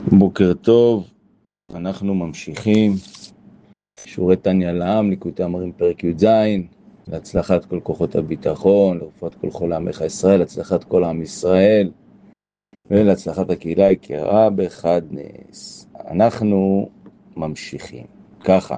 בוקר טוב, אנחנו ממשיכים שיעורי תניא לעם, ליקוטי אמרים פרק י"ז, להצלחת כל כוחות הביטחון, לרפואת כל חולי עמך ישראל, להצלחת כל עם ישראל ולהצלחת הקהילה היקרה בחד נס. אנחנו ממשיכים ככה.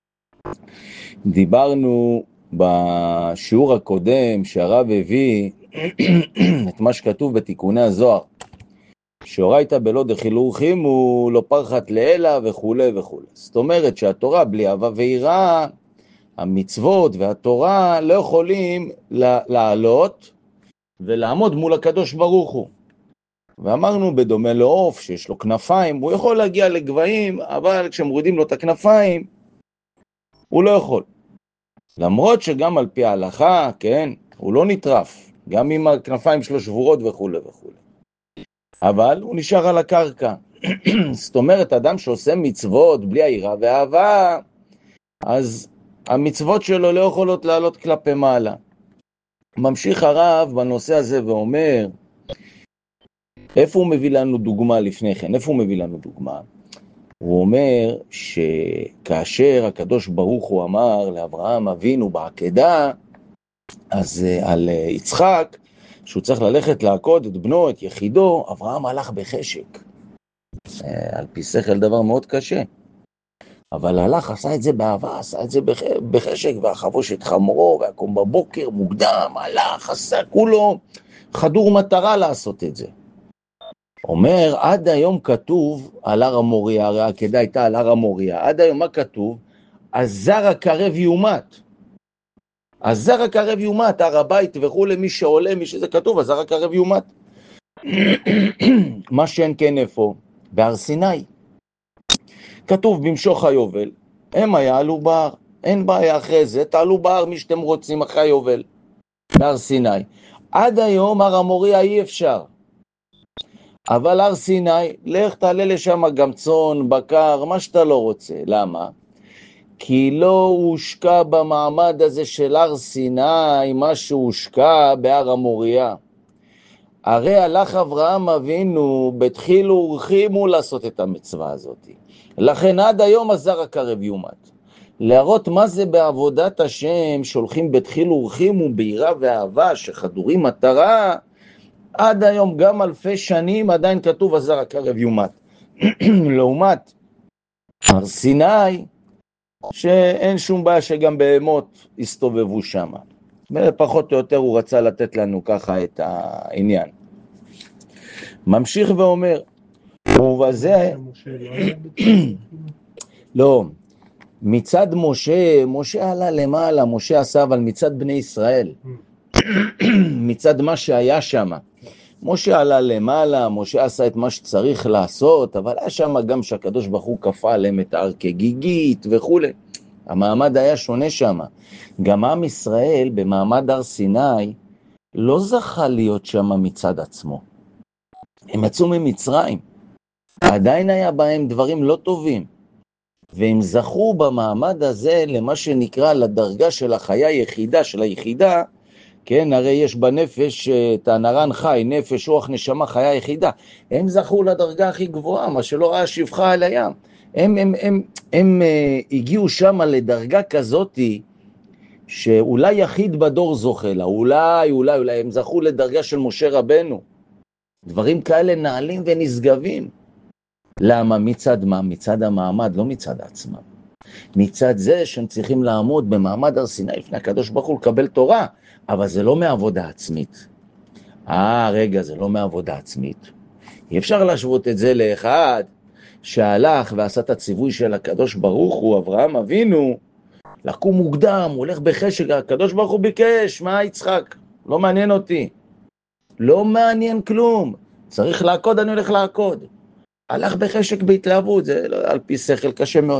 דיברנו בשיעור הקודם שהרב הביא את מה שכתוב בתיקוני הזוהר, שאורייתא בלא דחילור חימו לא פרחת לאלה וכו' וכו'. זאת אומרת שהתורה בלי אהבה ויראה, המצוות והתורה לא יכולים לעלות ולעמוד מול הקדוש ברוך הוא. ואמרנו בדומה לעוף שיש לו כנפיים, הוא יכול להגיע לגבהים, אבל כשמורידים לו את הכנפיים הוא לא יכול. למרות שגם על פי ההלכה, כן, הוא לא נטרף, גם אם הכנפיים שלו שבורות וכו' וכו'. אבל הוא נשאר על הקרקע. זאת אומרת, אדם שעושה מצוות בלי היראה ואהבה, אז המצוות שלו לא יכולות לעלות כלפי מעלה. ממשיך הרב בנושא הזה ואומר, איפה הוא מביא לנו דוגמה לפני כן? איפה הוא מביא לנו דוגמה? הוא אומר שכאשר הקדוש ברוך הוא אמר לאברהם אבינו בעקדה, אז על יצחק, שהוא צריך ללכת לעקוד את בנו, את יחידו, אברהם הלך בחשק. על פי שכל דבר מאוד קשה. אבל הלך, עשה את זה באהבה, עשה את זה בחשק, והחבוש את חמורו, והקום בבוקר, מוקדם, הלך, עשה כולו, חדור מטרה לעשות את זה. אומר, עד היום כתוב על הר המוריה, הרי העקדה הייתה על הר המוריה, עד היום מה כתוב? הזר הקרב יומת. הזר הקרב יומת, הר הבית וכו', מי שעולה, מי שזה כתוב, הזר הקרב יומת. מה שאין כן איפה? בהר סיני. כתוב במשוך היובל, הם יעלו בהר, אין בעיה אחרי זה, תעלו בהר מי שאתם רוצים אחרי היובל, בהר סיני. עד היום הר המוריה אי אפשר. אבל הר סיני, לך תעלה לשם גם צאן, בקר, מה שאתה לא רוצה. למה? כי לא הושקע במעמד הזה של הר סיני מה שהושקע בהר המוריה. הרי הלך אברהם אבינו בתחילו ורחימו לעשות את המצווה הזאת. לכן עד היום הזר הקרב יומת. להראות מה זה בעבודת השם שהולכים בתחילו ורחימו ביראה ואהבה שחדורים מטרה, עד היום גם אלפי שנים עדיין כתוב הזר הקרב יומת. לעומת הר סיני, שאין שום בעיה שגם בהמות הסתובבו שם. פחות או יותר הוא רצה לתת לנו ככה את העניין. ממשיך ואומר, ובזה... לא, מצד משה, משה עלה למעלה, משה עשה אבל מצד בני ישראל. מצד מה שהיה שם. משה עלה למעלה, משה עשה את מה שצריך לעשות, אבל היה שם גם שהקדוש ברוך הוא כפה עליהם את ההר כגיגית וכו'. המעמד היה שונה שם. גם עם ישראל במעמד הר סיני לא זכה להיות שם מצד עצמו. הם יצאו ממצרים. עדיין היה בהם דברים לא טובים. והם זכו במעמד הזה למה שנקרא לדרגה של החיה היחידה, של היחידה, כן, הרי יש בנפש את הנרן חי, נפש, רוח, נשמה, חיה יחידה. הם זכו לדרגה הכי גבוהה, מה שלא ראה שפחה על הים. הם הגיעו שם לדרגה כזאת שאולי יחיד בדור זוכה לה, אולי הם זכו לדרגה של משה רבנו. דברים כאלה נעלים ונשגבים. למה? מצד מה? מצד המעמד, לא מצד עצמם. מצד זה שהם צריכים לעמוד במעמד הר סיני לפני הקדוש ברוך הוא לקבל תורה, אבל זה לא מעבודה עצמית. רגע, זה לא מעבודה עצמית. אי אפשר להשוות את זה לאחד שהלך ועשה את הציווי של הקדוש ברוך הוא, אברהם אבינו, לקום מוקדם, הוא הולך בחשק, הקדוש ברוך הוא ביקש, מה יצחק? לא מעניין אותי. לא מעניין כלום. צריך לעקוד, אני הולך לעקוד. הלך בחשק בהתלהבות, זה על פי שכל קשה מאוד.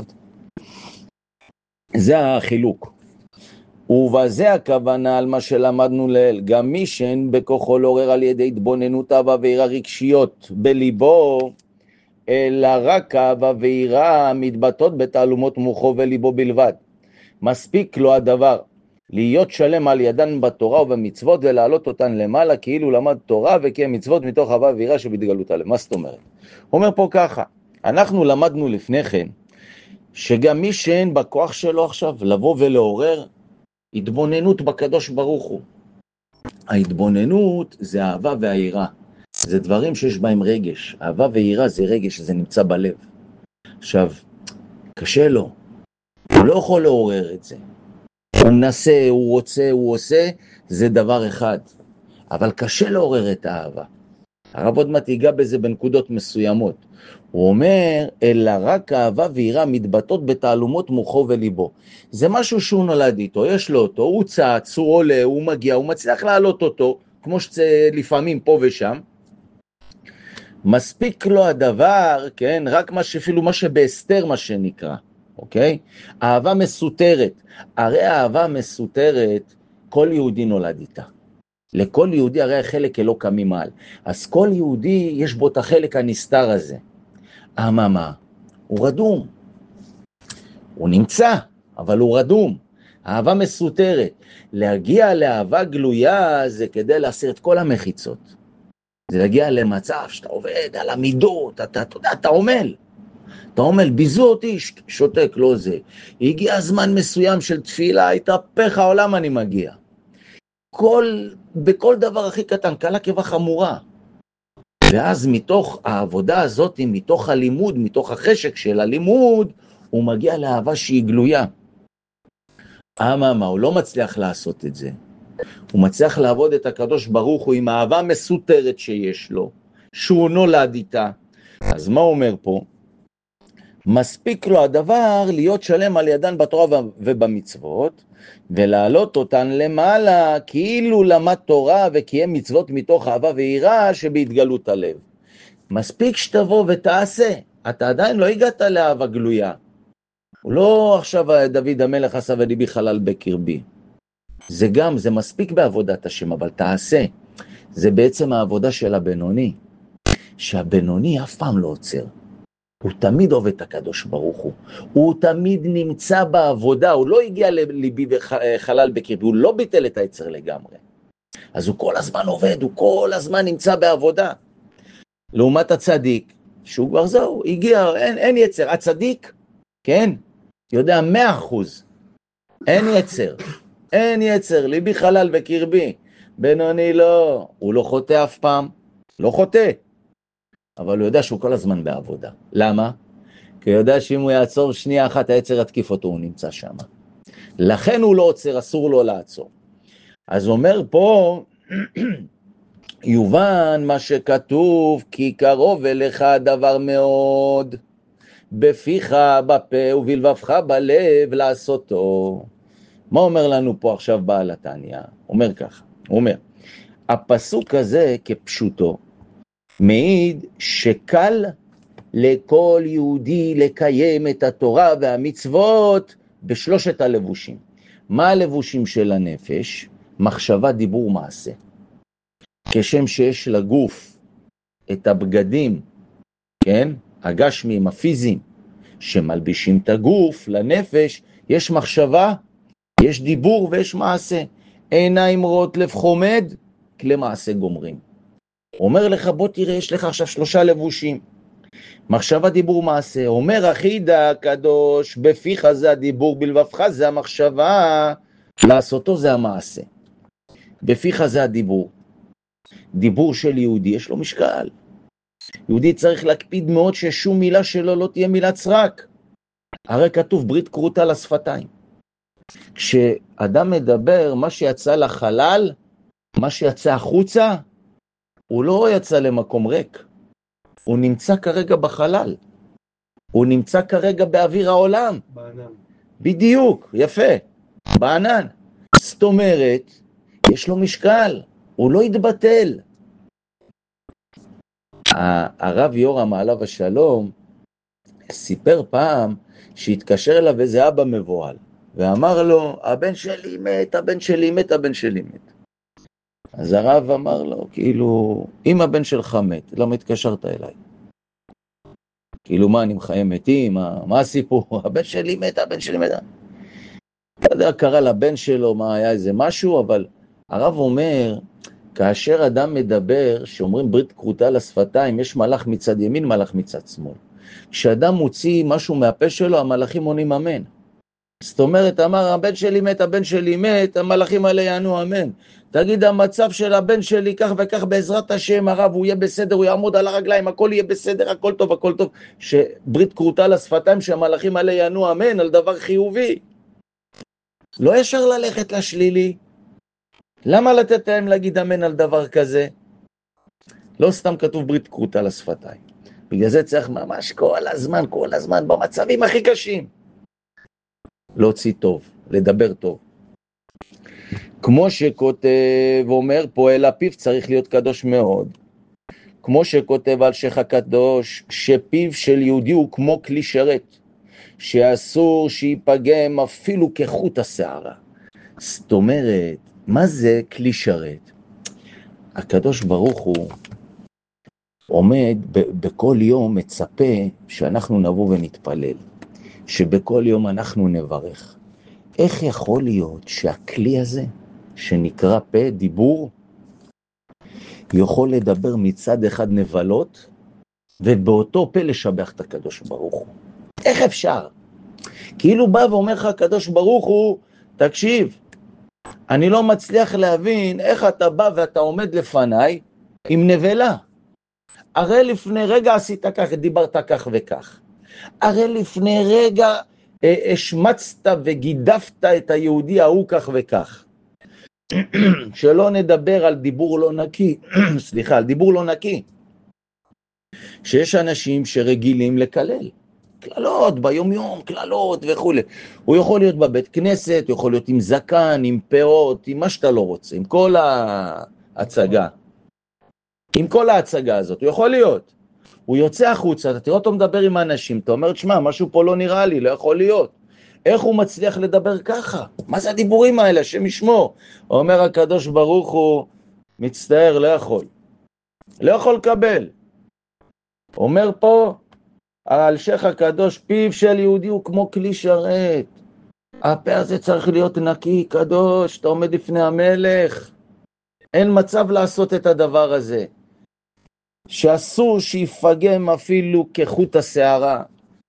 זה החילוק. ובזה הכוונה על מה שלמדנו לאל, גם מי שאין בכוחו לעורר על ידי התבוננות אהבה ויראה רגשיות בליבו, אלא רק אהבה ויראה מתבטאות בתעלומות מוחו וליבו בלבד. מספיק לו הדבר, להיות שלם על ידן בתורה ובמצוות ולהעלות אותן למעלה כאילו למד תורה וקיים מצוות מתוך אהבה ויראה שבהתגלות עליהם. מה זאת אומרת? הוא אומר פה ככה, אנחנו למדנו לפני כן, שגם מי שאין בכוח שלו עכשיו לבוא ולעורר התבוננות בקדוש ברוך הוא. ההתבוננות זה אהבה והיראה. זה דברים שיש בהם רגש. אהבה ויראה זה רגש, זה נמצא בלב. עכשיו, קשה לו. הוא לא יכול לעורר את זה. הוא מנסה, הוא רוצה, הוא עושה, זה דבר אחד. אבל קשה לעורר את האהבה. הרב עוד מעט ייגע בזה בנקודות מסוימות. הוא אומר, אלא רק אהבה ויראה מתבטאות בתעלומות מוחו וליבו. זה משהו שהוא נולד איתו, יש לו אותו, הוא צץ, הוא עולה, הוא מגיע, הוא מצליח לעלות אותו, כמו שלפעמים פה ושם. מספיק לו הדבר, כן, רק אפילו מה שבהסתר מה שנקרא, אוקיי? אהבה מסותרת. הרי אהבה מסותרת, כל יהודי נולד איתה. לכל יהודי הרי החלק אלוקא ממעל. אז כל יהודי יש בו את החלק הנסתר הזה. אממה, הוא רדום. הוא נמצא, אבל הוא רדום. אהבה מסותרת. להגיע לאהבה גלויה זה כדי להסיר את כל המחיצות. זה להגיע למצב שאתה עובד על המידות, אתה עומל. אתה עומל, ביזו אותי, שותק, לא זה. הגיע זמן מסוים של תפילה, התהפך העולם אני מגיע. בכל דבר הכי קטן, קלה כבחמורה. ואז מתוך העבודה הזאת, מתוך הלימוד, מתוך החשק של הלימוד, הוא מגיע לאהבה שהיא גלויה. מה, הוא לא מצליח לעשות את זה. הוא מצליח לעבוד את הקדוש ברוך הוא עם האהבה מסותרת שיש לו, שהוא נולד איתה. אז מה הוא אומר פה? מספיק לו הדבר להיות שלם על ידן בתורה ובמצוות, ולהעלות אותן למעלה, כאילו למד תורה וקיים מצוות מתוך אהבה ויראה שבהתגלות הלב. מספיק שתבוא ותעשה, אתה עדיין לא הגעת לאהבה גלויה. הוא לא עכשיו דוד המלך עשה וליבי חלל בקרבי. זה מספיק בעבודת השם, אבל תעשה. זה בעצם העבודה של הבינוני, שהבינוני אף פעם לא עוצר. הוא תמיד עובד את הקדוש ברוך הוא. הוא תמיד נמצא בעבודה, הוא לא הגיע לליבי וחלל בקרבי, הוא לא ביטל את היצר לגמרי. אז הוא כל הזמן עובד, הוא כל הזמן נמצא בעבודה. לעומת הצדיק, שהוא כבר זהו, הגיע, אין יצר. הצדיק, כן, יודע 100%. אין יצר. אין יצר, ליבי חלל בקרבי. בינוני לא, הוא לא חוטא אף פעם. לא חוטא. אבל הוא יודע שהוא כל הזמן בעבודה. למה? כי הוא יודע שאם הוא יעצור שנייה אחת, היצר יתקיף אותו, הוא נמצא שם. לכן הוא לא עוצר, אסור לו לעצור. אז הוא אומר פה, יובן מה שכתוב, כי קרוב אליך דבר מאוד, בפיך, בפה ובלבבך בלב לעשותו. מה אומר לנו פה עכשיו בעל התניא? אומר ככה, הוא אומר, הפסוק הזה כפשוטו, מעיד שקל לכל יהודי לקיים את התורה והמצוות בשלושת הלבושים. מה הלבושים של הנפש? מחשבה, דיבור, מעשה. כשם שיש לגוף את הבגדים, כן? הגשמיים, הפיזיים, שמלבישים את הגוף לנפש, יש מחשבה, יש דיבור ויש מעשה. עיניים רואות לב חומד, כלי מעשה גומרים. אומר לך, בוא תראה, יש לך עכשיו 3 לבושים. מחשבה, דיבור, מעשה. אומר אחידה הקדוש, בפיך זה הדיבור, בלבבך זה המחשבה, לעשותו זה המעשה. בפיך זה הדיבור. דיבור של יהודי יש לו משקל. יהודי צריך להקפיד מאוד ששום מילה שלו לא תהיה מילת סרק. הרי כתוב ברית כרותה לשפתיים. כשאדם מדבר, מה שיצא לחלל, מה שיצא החוצה, הוא לא יצא למקום ריק. הוא נמצא כרגע בחלל. הוא נמצא כרגע באוויר העולם. בענן. בדיוק, יפה. בענן. זאת אומרת, יש לו משקל. הוא לא יתבטל. הרב יורם עליו השלום סיפר פעם שהתקשר אליו איזה אבא מבועל. ואמר לו, הבן שלי מת, הבן שלי מת, הבן שלי מת. אז הרב אמר לו, כאילו, אם הבן שלך מת, למה התקשרת אליי? כאילו, מה, אני מחיה מתים? מה הסיפור? הבן שלי מת, הבן שלי מת. לא יודע, קרא לבן שלו, מה היה איזה משהו, אבל הרב אומר, כאשר אדם מדבר, שאומרים ברית כרותה לשפתיים, יש מלאך מצד ימין, מלאך מצד שמאל. כשאדם מוציא משהו מהפה שלו, המלאכים עונים אמן. זאת אומרת, אמר, הבן שלי מת, המלאכים האלה יענו אמן. תגיד, המצב של הבן שלי כך וכך בעזרת השם הרב, הוא יהיה בסדר, הוא יעמוד על הרגליים, הכל יהיה בסדר, הכל טוב, הכל טוב. שברית כרותה לשפתיים, שהמלאכים האלה יענו אמן על דבר חיובי. לא ישר ללכת לשלילי. למה לתת להם להגיד אמן על דבר כזה? לא סתם כתוב ברית כרותה לשפתיים. בגלל זה צריך ממש כל הזמן, במצבים הכי קשים. להוציא טוב, לדבר טוב. כמו שכותב ואומר, פועל הפיו צריך להיות קדוש מאוד. כמו שכותב על שייח הקדוש, שפיו של יהודי הוא כמו כלי שרת, שאסור שיפגם אפילו כחוט השערה. זאת אומרת, מה זה כלי שרת? הקדוש ברוך הוא עומד בכל יום, מצפה שאנחנו נבוא ונתפלל, שבכל יום אנחנו נברך. איך יכול להיות שהכלי הזה, שנקרא פה, דיבור, יכול לדבר מצד אחד נבלות, ובאותו פה לשבח את הקדוש ברוך הוא? איך אפשר? כאילו בא ואומר לך הקדוש ברוך הוא, תקשיב, אני לא מצליח להבין איך אתה בא ואתה עומד לפניי עם נבלה. הרי לפני רגע עשית כך, דיברת כך וכך. הרי לפני רגע השמצת וגידפת את היהודי ההוא כך וכך. שלא נדבר על דיבור לא נקי, סליחה, על דיבור לא נקי. שיש אנשים שרגילים לקלל. כללות ביום יום, כללות וכו'. הוא יכול להיות בבית כנסת, הוא יכול להיות עם זקן, עם פאות, עם מה שאתה לא רוצה, עם כל ההצגה. עם כל ההצגה הזאת, הוא יכול להיות. הוא יוצא החוצה, אתה תראה אותו מדבר עם האנשים, אתה אומר, תשמע, משהו פה לא נראה לי, לא יכול להיות. איך הוא מצליח לדבר ככה? מה זה הדיבורים האלה, השם ישמור? אומר הקדוש ברוך הוא, מצטער, לא יכול. לא יכול לקבל. אומר פה, על שייח הקדוש, פיו של יהודי הוא כמו כלי שרת. הפה הזה צריך להיות נקי, קדוש, אתה עומד לפני המלך. אין מצב לעשות את הדבר הזה. שאסור שיפגם אפילו כחוט השערה.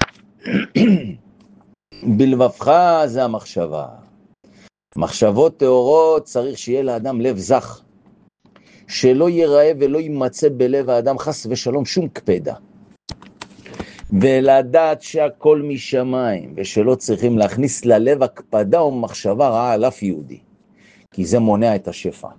בלבבך זה המחשבה. מחשבות טהורות צריך שיהיה לאדם לב זך. שלא ייראה ולא יימצא בלב האדם חס ושלום שום קפדה. ולדעת שהכל משמיים, ושלא צריכים להכניס ללב הקפדה או מחשבה רעה על אף יהודי. כי זה מונע את השפע.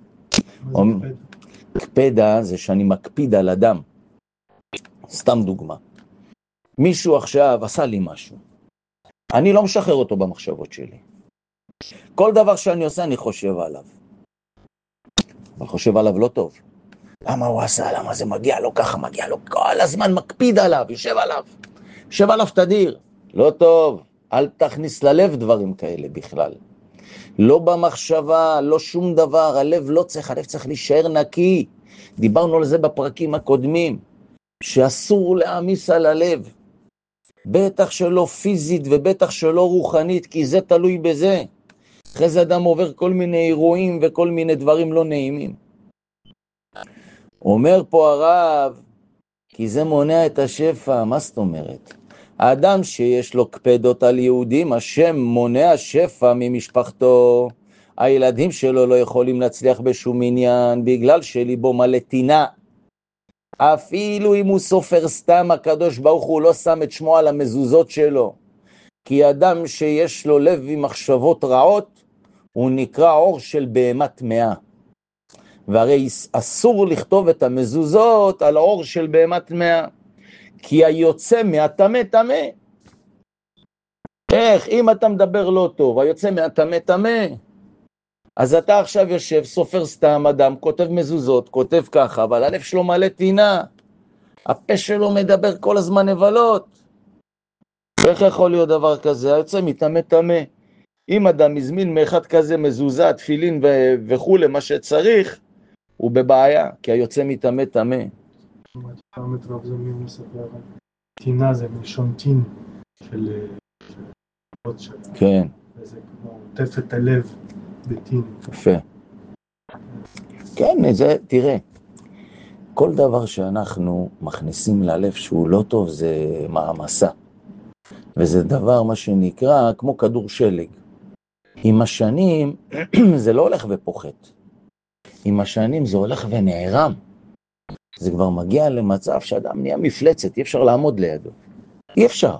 קפדה זה שאני מקפיד על אדם. סתם דוגמה. מישהו עכשיו עשה לי משהו. אני לא משחרר אותו במחשבות שלי. כל דבר שאני עושה אני חושב עליו. אבל חושב עליו לא טוב. למה הוא עשה? למה זה מגיע לו ככה? מגיע לו כל הזמן מקפיד עליו, יושב עליו. יושב עליו תדיר. לא טוב. אל תכניס ללב דברים כאלה בכלל. לא במחשבה, לא שום דבר. הלב לא צריך, הלב צריך להישאר נקי. דיברנו על זה בפרקים הקודמים. שאסור להעמיס על הלב. בטח שלא פיזית ובטח שלא רוחנית, כי זה תלוי בזה. אחרי זה אדם עובר כל מיני אירועים וכל מיני דברים לא נעימים. אומר פה הרב, כי זה מונע את השפע. מה זאת אומרת? האדם שיש לו קפדות על יהודים, השם מונע שפע ממשפחתו. הילדים שלו לא יכולים להצליח בשום עניין, בגלל שליבו מלא טינה. אפילו אם הוא סופר סתם, הקדוש ברוך הוא לא שם את שמו על המזוזות שלו. כי אדם שיש לו לב עם מחשבות רעות, הוא נקרא אור של בהמה טמאה. והרי אסור לכתוב את המזוזות על האור של בהמה טמאה. כי היוצא מהטמא טמא. איך? אם אתה מדבר לא טוב, היוצא מהטמא טמא. אז אתה עכשיו יושב, סופר סתם אדם, כותב מזוזות, כותב ככה, אבל הלב שלו מלא טינה. הפה שלו מדבר כל הזמן נבלות. איך יכול להיות דבר כזה? היוצא מטמא טמא. אם אדם הזמין מאחד כזה מזוזה, תפילין וכו' מה שצריך, הוא בבעיה, כי היוצא מטמא טמא. פרמטר זה מי מספר, טינה זה מלשון טין של עוד שלה. כן. וזה כמו עוטף את הלב בטין. יפה. כן, זה, תראה. כל דבר שאנחנו מכניסים ללב שהוא לא טוב זה מעמסה. וזה דבר מה שנקרא כמו כדור שלג. עם השנים זה לא הולך ופוחת. עם השנים זה הולך ונערם. זה כבר מגיע למצב שאדם נהיה מפלצת, אי אפשר לעמוד לידו. אי אפשר.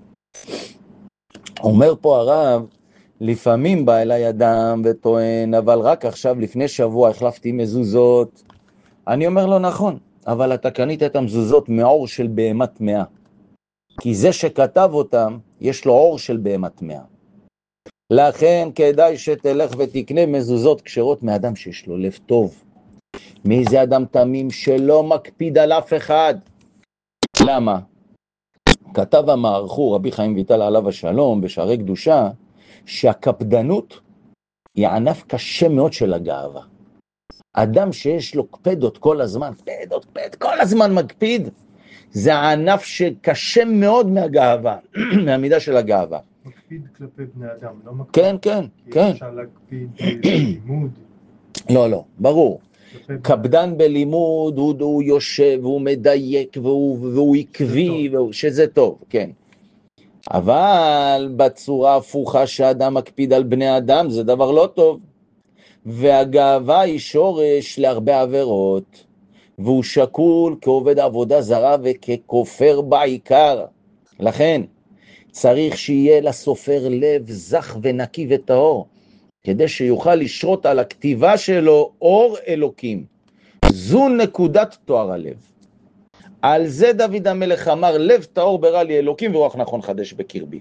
אומר פה הרב, לפעמים בא אליי אדם וטוען, אבל רק עכשיו לפני שבוע החלפתי מזוזות. אני אומר לו נכון, אבל אתה קנית את המזוזות מעור של בהמת מאה. כי זה שכתב אותם, יש לו עור של בהמת מאה. לכן כדאי שתלך ותקנה מזוזות כשרות מאדם שיש לו לב טוב. מי זה אדם תמים שלא מקפיד על אף אחד? למה? כתב המערכו רבי חיים ויטל עליו השלום בשערי קדושה, שהקפדנות היא ענף קשה מאוד של הגאווה. אדם שיש לו קפדות כל הזמן, כל הזמן מקפיד, זה הענף שקשה מאוד מהגאווה, מהמידה של הגאווה. מקפיד כלפי בני אדם, לא מקפיד. כן, כן, כן. אפשר להקפיד בלימוד. לא, ברור. קפדן בלימוד, הוא יושב, והוא מדייק, והוא עקבי, שזה טוב, כן. אבל בצורה הפוכה שאדם מקפיד על בני אדם, זה דבר לא טוב. והגאווה היא שורש להרבה עבירות, והוא שקול כעובד עבודה זרה וככופר בעיקר. לכן צריך שיהיה לסופר לב זך ונקי וטהור, כדי שיוכל לשרות על הכתיבה שלו אור אלוקים. זו נקודת תואר הלב. על זה דוד המלך אמר, לב טהור ברא לי אלוקים ורוח נכון חדש בקרבי.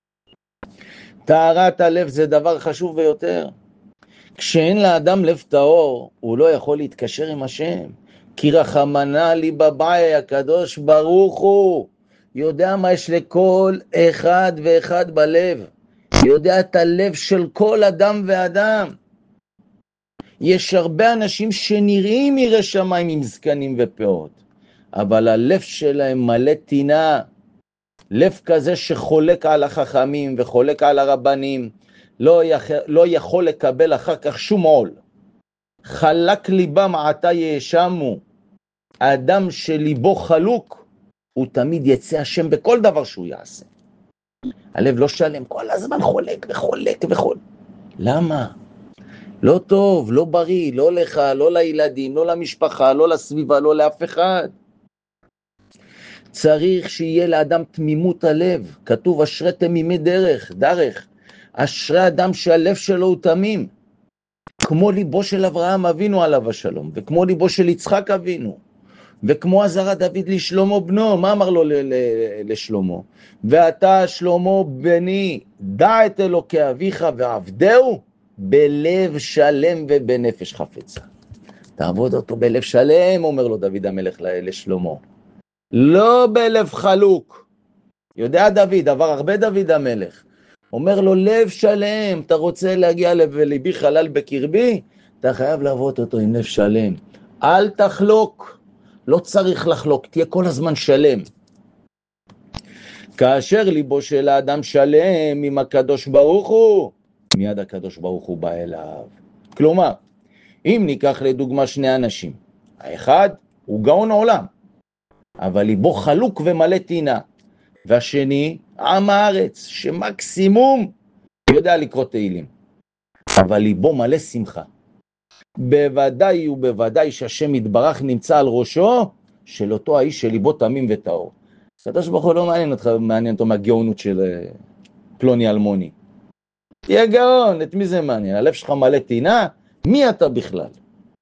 טהרת הלב זה דבר חשוב ביותר. כשאין לאדם לב טהור, הוא לא יכול להתקשר עם השם. כי רחמנא ליבא הקדוש ברוך הוא יודע מה יש לכל אחד ואחד בלב. יודע את הלב של כל אדם ואדם. יש הרבה אנשים שנראים יראי שמיים עם זקנים ופאות, אבל הלב שלהם מלא טינה. לב כזה שחולק על החכמים וחולק על הרבנים, לא יכול לקבל אחר כך שום עול. חלק ליבם עתה יאשמו. האדם שליבו חלוק, הוא תמיד יצא השם בכל דבר שהוא יעשה. הלב לא שלם, כל הזמן חולק וחולק וחולק. למה? לא טוב, לא בריא, לא לך, לא לילדים, לא למשפחה, לא לסביבה, לא לאף אחד. צריך שיהיה לאדם תמימות הלב. כתוב אשרי תמימי דרך. אשרי אדם שהלב שלו הוא תמים. כמו ליבו של אברהם אבינו עליו השלום, וכמו ליבו של יצחק אבינו, וכמו עזר דוד לשלמה בנו. מה אמר לו לשלמה? ואתה שלמה בני, דע את אלוקי אביך ועבדהו בלב שלם ובנפש חפצה. תעבוד אותו בלב שלם, אומר לו דוד המלך לשלמה. לא בלב חלוק. יודע דוד, עבר הרבה דוד המלך. אומר לו לב שלם, אתה רוצה להגיע לליבי חלל בקרבי? אתה חייב לעבוד אותו עם לב שלם. אל תחלוק, לא צריך לחלוק, תהיה כל הזמן שלם. כאשר ליבו של האדם שלם עם הקדוש ברוך הוא, מיד הקדוש ברוך הוא בא אליו. כלומר, אם ניקח לדוגמה שני אנשים, האחד הוא גאון עולם, אבל ליבו חלוק ומלא טינה, והשני עם הארץ שמקסימום יודע לקרוא תהילים, אבל ליבו מלא שמחה. בוודאי ובוודאי שהשם יתברך נמצא על ראשו של אותו האיש שליבו תמים וטהור. הקדוש ברוך הוא לא מעניין אותו מהגאונות של פלוני אלמוני. תהיה גאון, את מי זה מעניין? הלב שלך מלא טינה? מי אתה בכלל?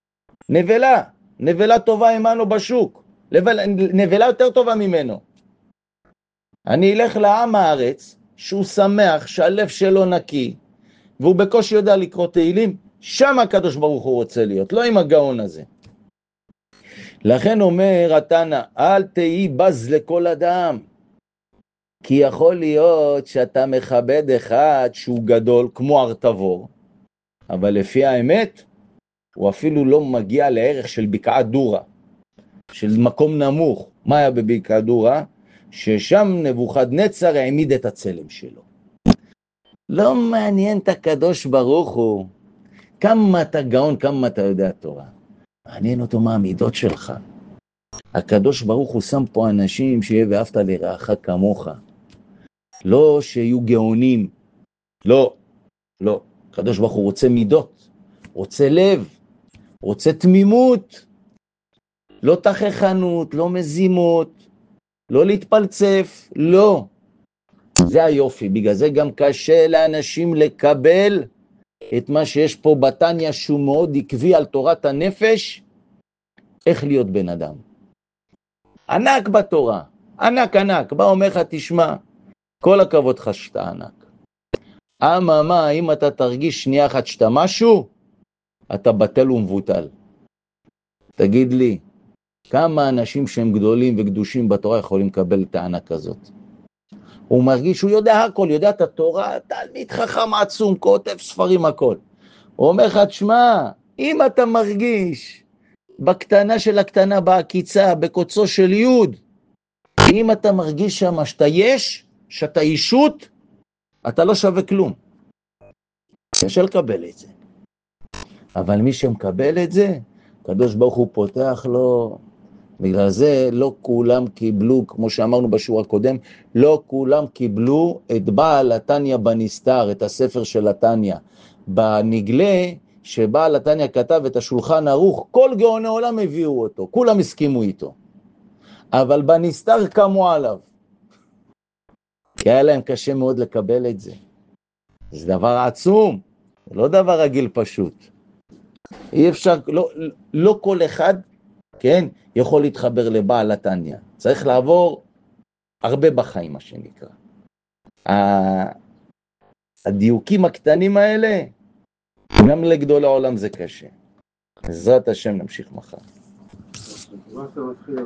נבלה טובה עמנו בשוק, נבלה יותר טובה ממנו. אני אלך לעם הארץ שהוא שמח שהלב שלו נקי והוא בקושי יודע לקרוא תהילים, שם הקדוש ברוך הוא רוצה להיות, לא עם הגאון הזה. לכן אומר התנא, אל תהי בז לכל אדם, כי יכול להיות שאתה מכבד אחד שהוא גדול כמו ארתבור, אבל לפי האמת הוא אפילו לא מגיע לערך של בקעת דורה, של מקום נמוך. מה היה בבקעת דורה? ששם נבוכדנצר העמיד את הצלם שלו. לא מעניין את הקדוש ברוך הוא כמה אתה גאון, כמה אתה יודע תורה. מעניין אותו מה המידות שלך. הקדוש ברוך הוא שם פה אנשים שיהיה ואהבת לרעך כמוך. לא שיהיו גאונים. לא, לא. הקדוש ברוך הוא רוצה מידות, רוצה לב, רוצה תמימות. לא תכחנות, לא מזימות, לא להתפלצף, לא. זה היופי, בגלל זה גם קשה לאנשים לקבל את מה שיש פה בתניא שהוא מאוד עקבי על תורת הנפש, איך להיות בן אדם. ענק בתורה, ענק ענק, בא אומר לך תשמע, כל הכבוד לך שאתה ענק. אממה, אם אתה תרגיש שנייה אחת שאתה משהו, אתה בטל ומבוטל. תגיד לי, כמה אנשים שהם גדולים וקדושים בתורה יכולים לקבל את הענק הזאת? הוא מרגיש שהוא יודע הכל, יודע את התורה, תלמיד חכם עצום, כותב ספרים הכל. הוא אומר לך, תשמע, אם אתה מרגיש בקטנה של הקטנה, בעקיצה, בקוצו של יוד, אם אתה מרגיש שם שאתה יש, שאתה אישות, אתה לא שווה כלום. קשה לקבל את זה. אבל מי שמקבל את זה, הקדוש ברוך הוא פותח לו. בגלל זה לא כולם קיבלו, כמו שאמרנו בשיעור הקודם, לא כולם קיבלו את בעל התניא בנסתר, את הספר של התניא. בנגלה שבעל התניא כתב את השולחן ערוך, כל גאוני עולם הביאו אותו, כולם הסכימו איתו. אבל בנסתר קמו עליו. כי היה להם קשה מאוד לקבל את זה. זה דבר עצום, זה לא דבר רגיל פשוט. אי אפשר, לא כל אחד, כן, יכול להתחבר לבעל התניא. צריך לעבור הרבה בחיים, מה שנקרא. הדיוקים הקטנים האלה, גם לגדול העולם זה קשה. בעזרת השם נמשיך מחר.